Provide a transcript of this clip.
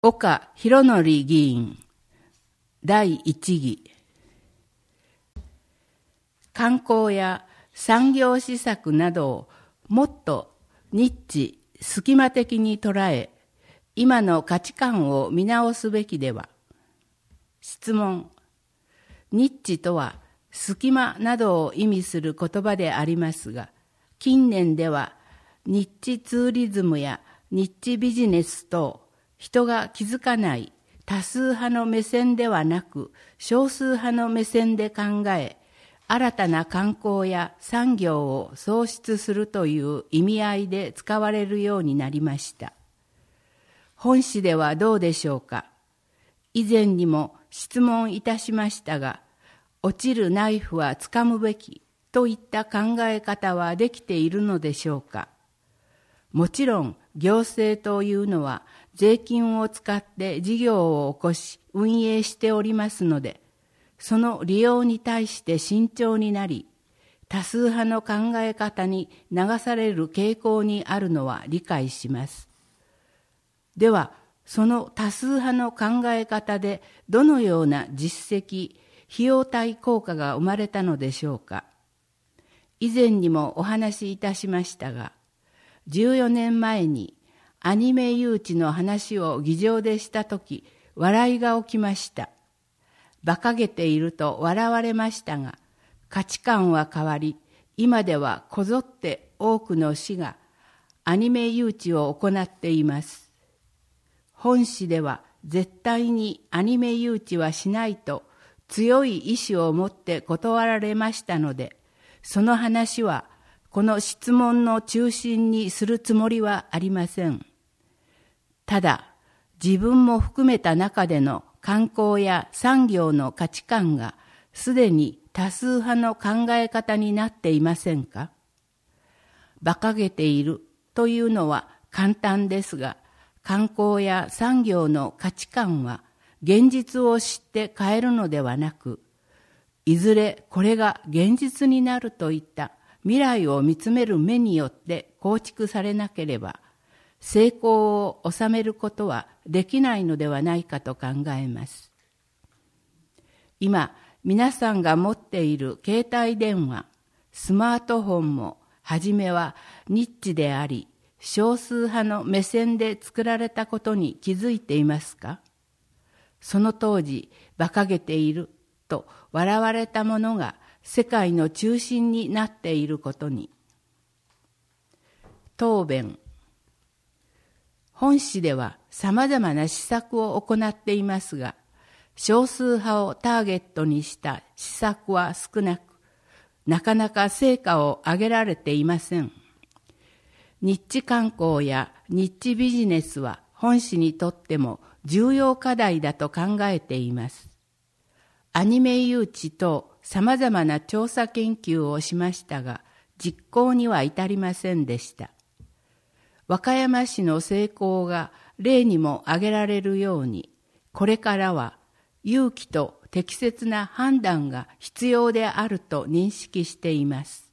岡博則議員第一議。観光や産業施策などをもっとニッチ、隙間的に捉え、今の価値観を見直すべきでは。質問。ニッチとは隙間などを意味する言葉でありますが、近年ではニッチツーリズムやニッチビジネス等、人が気づかない多数派の目線ではなく、少数派の目線で考え、新たな観光や産業を創出するという意味合いで使われるようになりました。本誌ではどうでしょうか。以前にも質問いたしましたが、落ちるナイフはつかむべきといった考え方はできているのでしょうか。もちろん行政というのは税金を使って事業を起こし運営しておりますので、その利用に対して慎重になり、多数派の考え方に流される傾向にあるのは理解します。では、その多数派の考え方でどのような実績、費用対効果が生まれたのでしょうか。以前にもお話しいたしましたが、14年前にアニメ誘致の話を議場でしたとき、笑いが起きました。馬鹿げていると笑われましたが、価値観は変わり、今ではこぞって多くの市がアニメ誘致を行っています。本誌では絶対にアニメ誘致はしないと強い意志を持って断られましたので、その話はこの質問の中心にするつもりはありません。ただ、自分も含めた中での観光や産業の価値観がすでに多数派の考え方になっていませんか？馬鹿げているというのは簡単ですが、観光や産業の価値観は現実を知って変えるのではなく、いずれこれが現実になるといった未来を見つめる目によって構築されなければ、成功を収めることはできないのではないかと考えます。今、皆さんが持っている携帯電話、スマートフォンもはじめはニッチであり、少数派の目線で作られたことに気づいていますか？その当時、馬鹿げていると笑われたものが世界の中心になっていることに。答弁。本誌では様々な施策を行っていますが、少数派をターゲットにした施策は少なく、なかなか成果を上げられていません。ニッチ観光やニッチビジネスは本誌にとっても重要課題だと考えています。アニメ誘致等様々な調査研究をしましたが、実行には至りませんでした。和歌山市の成功が例にも挙げられるように、これからは勇気と適切な判断が必要であると認識しています。